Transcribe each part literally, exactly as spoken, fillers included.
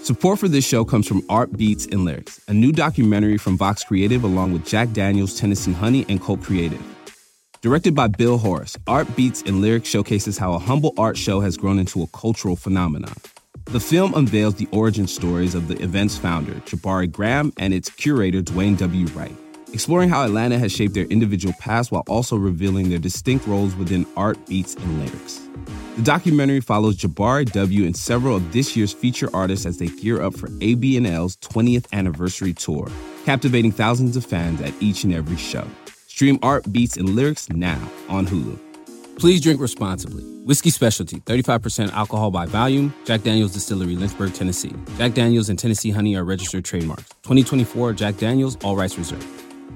Support for this show comes from Art Beats and Lyrics, a new documentary from Vox Creative along with Jack Daniels, Tennessee Honey, and Cult Creative. Directed by Bill Horace, Art Beats and Lyrics showcases how a humble art show has grown into a cultural phenomenon. The film unveils the origin stories of the event's founder, Jabari Graham, and its curator, Dwayne W. Wright, exploring how Atlanta has shaped their individual paths while also revealing their distinct roles within Art Beats and Lyrics. The documentary follows Jabari W. and several of this year's feature artists as they gear up for A B N L's twentieth anniversary tour, captivating thousands of fans at each and every show. Stream Art Beats and Lyrics now on Hulu. Please drink responsibly. Whiskey Specialty, thirty-five percent alcohol by volume. Jack Daniels Distillery, Lynchburg, Tennessee. Jack Daniels and Tennessee Honey are registered trademarks. twenty twenty-four Jack Daniels, all rights reserved.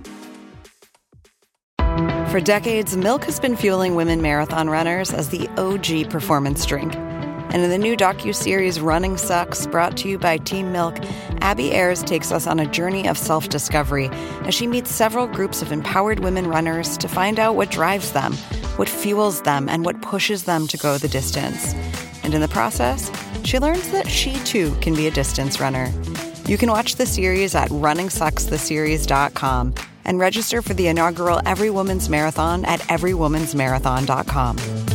For decades, Milk has been fueling women marathon runners as the O G performance drink. And in the new docuseries Running Sucks, brought to you by Team Milk, Abby Ayers takes us on a journey of self-discovery as she meets several groups of empowered women runners to find out what drives them, what fuels them, and what pushes them to go the distance. And in the process, she learns that she too can be a distance runner. You can watch the series at running sucks the series dot com and register for the inaugural Every Woman's Marathon at every womans marathon dot com.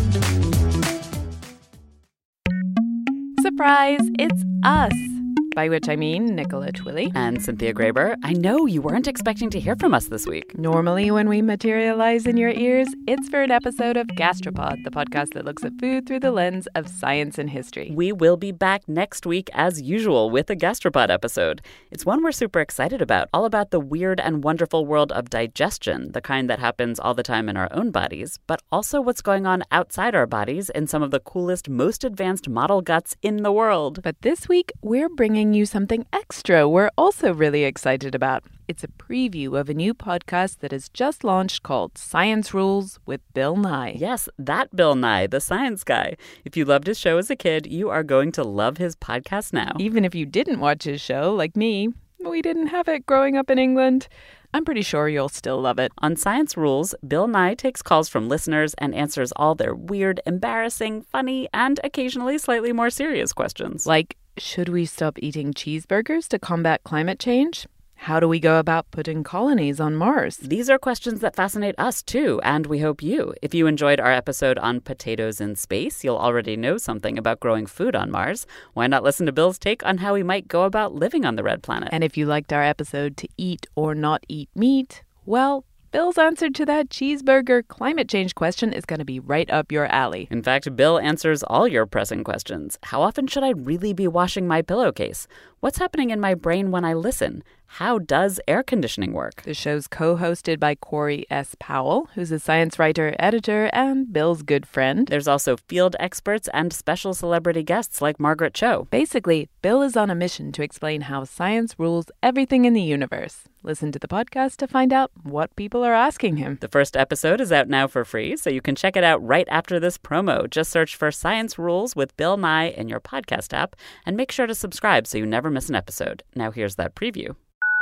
Surprise, it's us. By which I mean Nicola Twilley. And Cynthia Graber. I know you weren't expecting to hear from us this week. Normally when we materialize in your ears, it's for an episode of Gastropod, the podcast that looks at food through the lens of science and history. We will be back next week as usual with a Gastropod episode. It's one we're super excited about, all about the weird and wonderful world of digestion, the kind that happens all the time in our own bodies, but also what's going on outside our bodies in some of the coolest, most advanced model guts in the world. But this week, we're bringing you something extra we're also really excited about. It's a preview of a new podcast that has just launched called Science Rules with Bill Nye. Yes, that Bill Nye, the science guy. If you loved his show as a kid, you are going to love his podcast now. Even if you didn't watch his show, like me, we didn't have it growing up in England, I'm pretty sure you'll still love it. On Science Rules, Bill Nye takes calls from listeners and answers all their weird, embarrassing, funny, and occasionally slightly more serious questions. Like, should we stop eating cheeseburgers to combat climate change? How do we go about putting colonies on Mars? These are questions that fascinate us, too, and we hope you. If you enjoyed our episode on potatoes in space, you'll already know something about growing food on Mars. Why not listen to Bill's take on how we might go about living on the red planet? And if you liked our episode to eat or not eat meat, well, Bill's answer to that cheeseburger climate change question is going to be right up your alley. In fact, Bill answers all your pressing questions. How often should I really be washing my pillowcase? What's happening in my brain when I listen? How does air conditioning work? The show's co-hosted by Corey S. Powell, who's a science writer, editor, and Bill's good friend. There's also field experts and special celebrity guests like Margaret Cho. Basically, Bill is on a mission to explain how science rules everything in the universe. Listen to the podcast to find out what people are asking him. The first episode is out now for free, so you can check it out right after this promo. Just search for Science Rules with Bill Nye in your podcast app, and make sure to subscribe so you never miss an episode. Now here's that preview.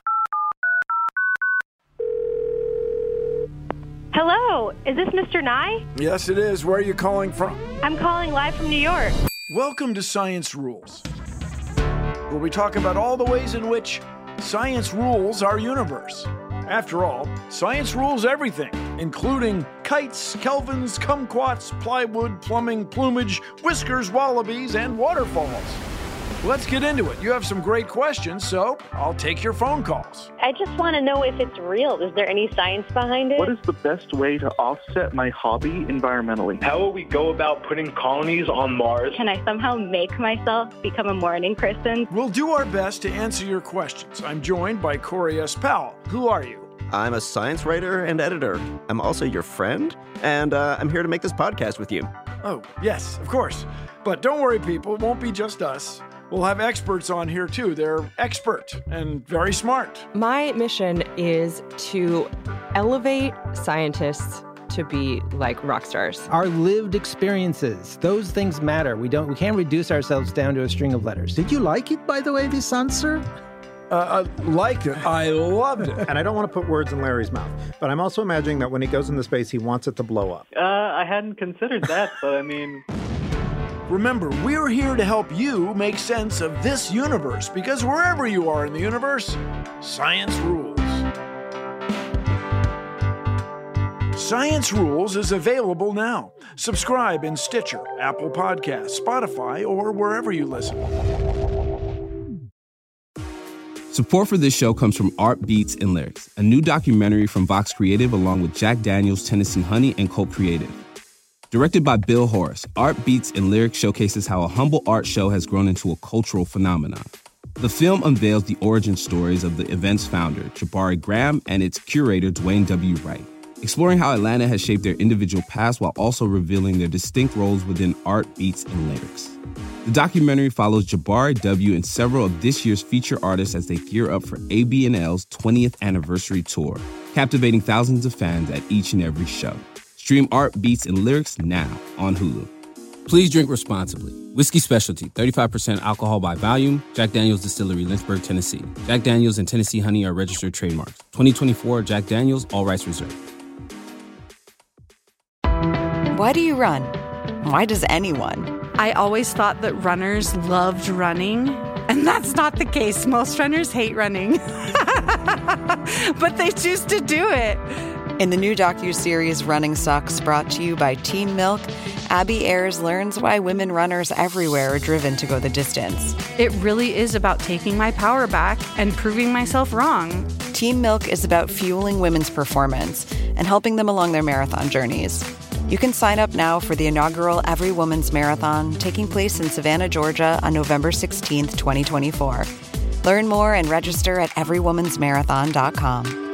Hello, is this Mister Nye? Yes, it is. Where are you calling from? I'm calling live from New York. Welcome to Science Rules, where we talk about all the ways in which science rules our universe. After all, science rules everything, including kites, kelvins, kumquats, plywood, plumbing, plumage, whiskers, wallabies, and waterfalls. Let's get into it. You have some great questions, so I'll take your phone calls. I just want to know if it's real. Is there any science behind it? What is the best way to offset my hobby environmentally? How will we go about putting colonies on Mars? Can I somehow make myself become a morning person? We'll do our best to answer your questions. I'm joined by Corey S. Powell. Who are you? I'm a science writer and editor. I'm also your friend, and uh, I'm here to make this podcast with you. Oh, yes, of course. But don't worry, people. It won't be just us. We'll have experts on here, too. They're expert and very smart. My mission is to elevate scientists to be like rock stars. Our lived experiences, those things matter. We don't. We can't reduce ourselves down to a string of letters. Did you like it, by the way, this answer? Uh, I liked it. I loved it. And I don't want to put words in Larry's mouth, but I'm also imagining that when he goes into space, he wants it to blow up. Uh, I hadn't considered that, but I mean... remember, we're here to help you make sense of this universe, because wherever you are in the universe, science rules. Science Rules is available now. Subscribe in Stitcher, Apple Podcasts, Spotify, or wherever you listen. Support for this show comes from Art Beats and Lyrics, a new documentary from Vox Creative along with Jack Daniels, Tennessee Honey, and Colt Creative. Directed by Bill Horace, Art Beats and Lyrics showcases how a humble art show has grown into a cultural phenomenon. The film unveils the origin stories of the event's founder, Jabari Graham, and its curator, Dwayne W. Wright, exploring how Atlanta has shaped their individual paths while also revealing their distinct roles within Art, Beats, and Lyrics. The documentary follows Jabari W. and several of this year's feature artists as they gear up for A B N L's twentieth anniversary tour, captivating thousands of fans at each and every show. Stream Art, Beats, and Lyrics now on Hulu. Please drink responsibly. Whiskey Specialty, thirty-five percent alcohol by volume. Jack Daniels Distillery, Lynchburg, Tennessee. Jack Daniels and Tennessee Honey are registered trademarks. twenty twenty-four Jack Daniels, all rights reserved. Why do you run? Why does anyone? I always thought that runners loved running, and that's not the case. Most runners hate running, but they choose to do it. In the new docuseries Running Sucks, brought to you by Team Milk, Abby Ayers learns why women runners everywhere are driven to go the distance. It really is about taking my power back and proving myself wrong. Team Milk is about fueling women's performance and helping them along their marathon journeys. You can sign up now for the inaugural Every Woman's Marathon, taking place in Savannah, Georgia on November sixteenth, twenty twenty-four. Learn more and register at every woman's marathon dot com.